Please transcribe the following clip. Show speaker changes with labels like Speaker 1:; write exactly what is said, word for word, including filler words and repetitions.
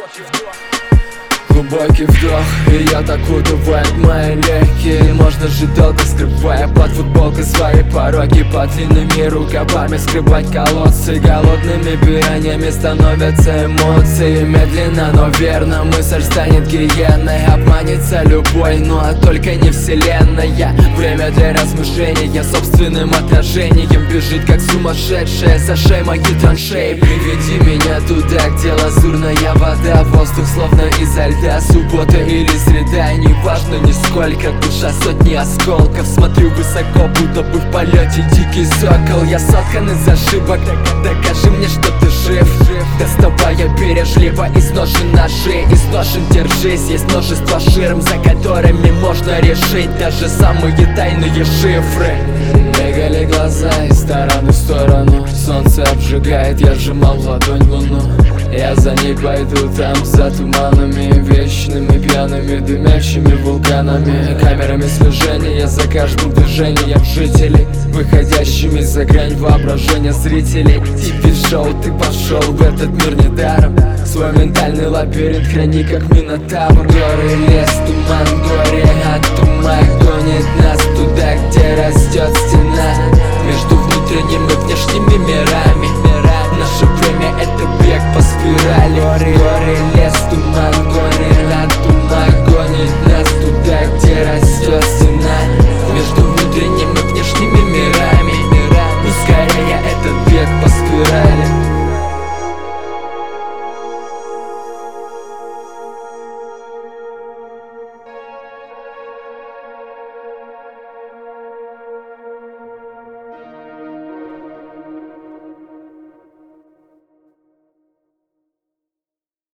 Speaker 1: Глубокий вдох, и я так удувает мои легкие. Можно жить долго, скрывая под футболкой свои пороки. Под длинными рукавами скрывать колодцы. Голодными пираньями становятся эмоции. Медленно, но верно мысль станет гиеной. Обманется любой, но только не вселенная. Время для размышления собственным отражением. Бежит как сумасшедшая, зашей мои траншеи. Приведи меня туда, где лазурная вода. Воздух словно изо льда. Суббота или среда, неважно нисколько. Душа сотни осколков. Смотрю высоко, будто бы в полете дикий сокол. Я соткан из ошибок, докажи мне, что ты жив. Доставая бережливо из ножен ножей. Из ножен держись, есть множество ширм, за которыми можно решить даже самые тайные шифры. Бегали глаза из стороны в сторону. Солнце обжигает, я сжимал в ладонь луну. Я за ней пойду там, за туманами вечными, пьяными, дымящими вулканами. Камерами слежения за каждым движением жителей, выходящими за грань воображения зрителей. Ти-ви-шоу, ты пошел в этот мир недаром. Свой ментальный лабиринт храни как минотавр. Горы, лес, туман, горе,